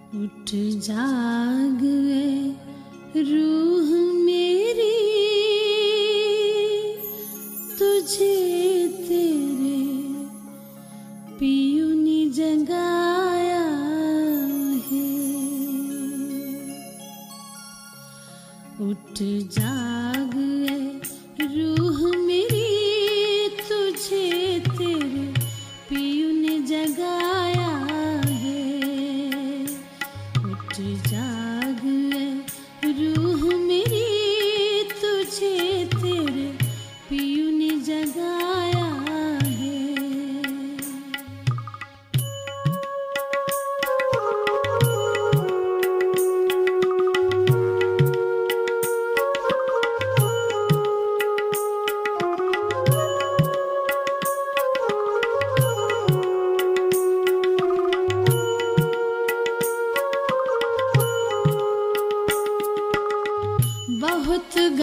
उठ जाग ए रूह मेरी, तुझे तेरे पियू ने जगाया है। उठ जाग ए रूह मेरी, तुझे तेरे पियू ने जगाया है। उठ जाग ए रूह मेरी, तुझे तेरे पियू ने जगाया है। बहुत